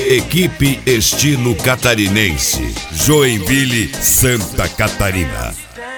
Equipe Estilo Catarinense, Joinville, Santa Catarina.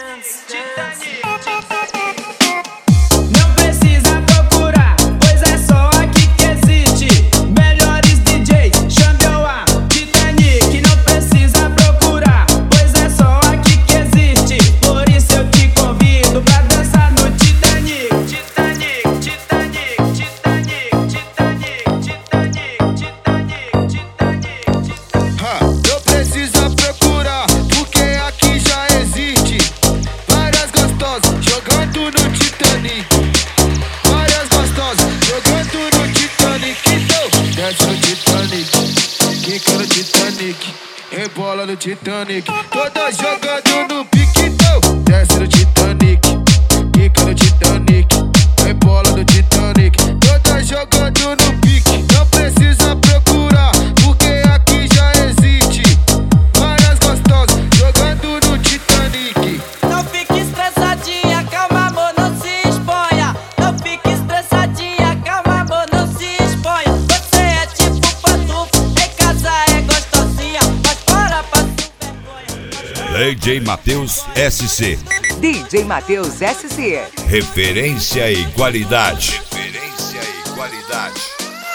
Não precisa procurar, pois é só aqui que existe. Melhores DJs, Xambioá, Titanic. Não precisa procurar, pois é só aqui que existe. Por isso eu te convido pra dançar no Titanic. Titanic, Titanic, Titanic, Titanic, Titanic, Titanic, Titanic. Não precisa procurar, porque aqui já existe. Várias gostosas jogando no Titanic. Várias gostosas jogando no Titanic. Então, desce no Titanic, quica no Titanic, rebola no Titanic. Todas jogando no pique. Então, desce no Titanic, quica no Titanic, rebola no Titanic. Todas jogando no pique. Não precisa procurar, porque aqui já existe. Várias gostosas jogando no Titanic. Não fique estressadinha, calma amor, não se exponha. Não fique estressadinha, calma amor, não se exponha. Você é tipo pantufo, em casa é gostosinha, mas fora passa vergonha. DJ Matheus SC, DJ Matheus SC. referência e qualidade. Referência e qualidade.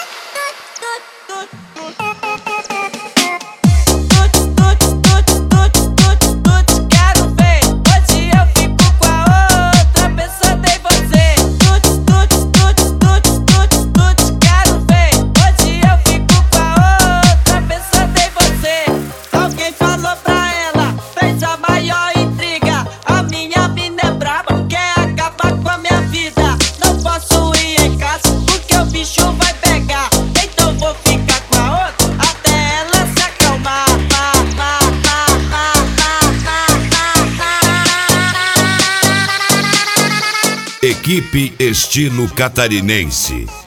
Quero ver, hoje eu fico com a outra, pensando em você. Quero ver, hoje eu fico com a outra, pensando em você. Alguém falou pra ela, fez a maior intriga. A minha mina é braba, quer acabar com a minha vida. Não posso ir em casa, porque o bicho vai pegar. Então vou ficar com a outra, até ela se acalmar. Equipe Estilo Catarinense.